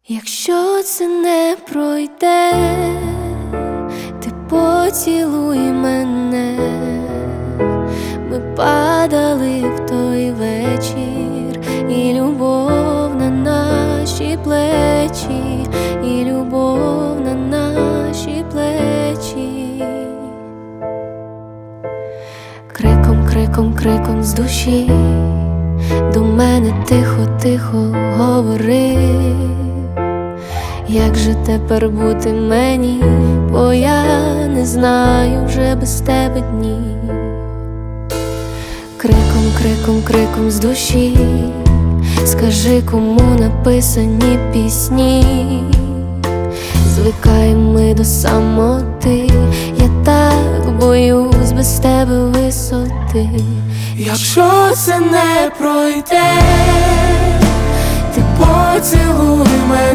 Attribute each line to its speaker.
Speaker 1: Якщо це не пройде, ти поцілуй мене. Ми падали в той вечір, і любов на наші плечі, і любов на наші плечі. Криком, криком, криком з душі до мене тихо-тихо говорив. Як же тепер бути мені, бо я не знаю вже без тебе днів. Криком, криком, криком з душі скажи, кому написані пісні. Звикаємо ми до самоти, я так боюсь без тебе висоти.
Speaker 2: Якщо це не пройде, ти поцілуй мене.